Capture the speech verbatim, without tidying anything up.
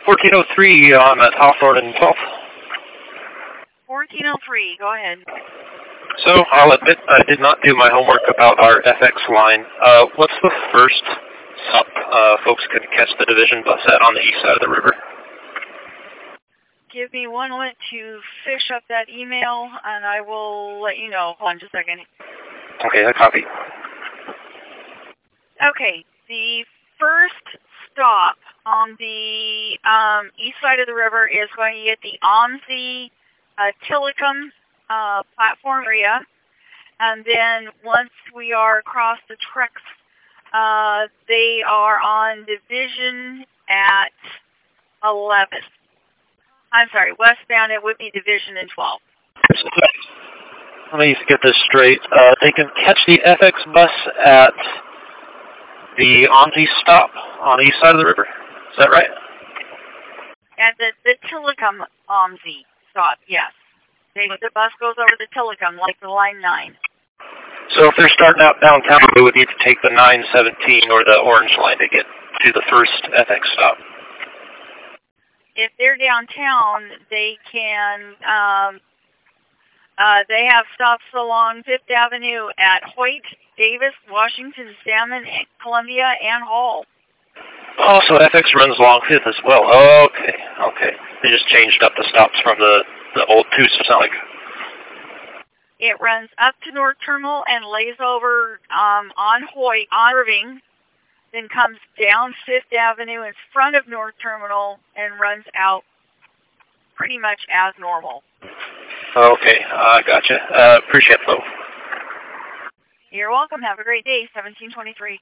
fourteen oh three on at Hawthorne and twelfth. fourteen oh three, go ahead. So, I'll admit I did not do my homework about our F X line. Uh, what's the first stop uh, folks can catch the division bus at on the east side of the river? Give me one moment to fish up that email, and I will let you know. Hold on just a second. Okay, I copy. Okay, the first stop on the um, east side of the river is going to be at the OMSI uh, Tillicum uh, platform area, and then once we are across the tracks, uh, they are on Division at eleven. I'm sorry, westbound it would be Division in twelve. Let me get this straight. Uh, they can catch the F X bus at the OMSI stop on the east side of the river. Is that right? At the, the Tillicum OMSI stop, yes. They, the bus goes over the Tillicum, like the Line nine. So if they're starting out downtown, they would need to take the nine seventeen or the orange line to get to the first F X stop. If they're downtown, they can, um, uh, they have stops along Fifth Avenue at Hoyt, Davis, Washington, Salmon, Columbia, and Hall. Oh, so F X runs along Fifth as well. Okay, okay. They just changed up the stops from the, the old two, so it's not like... It runs up to North Terminal and lays over um, on Hoyt, on Irving, then comes down Fifth Avenue in front of North Terminal and runs out pretty much as normal. Okay, I uh, gotcha. Uh, appreciate it, though. You're welcome. Have a great day, seventeen twenty-three.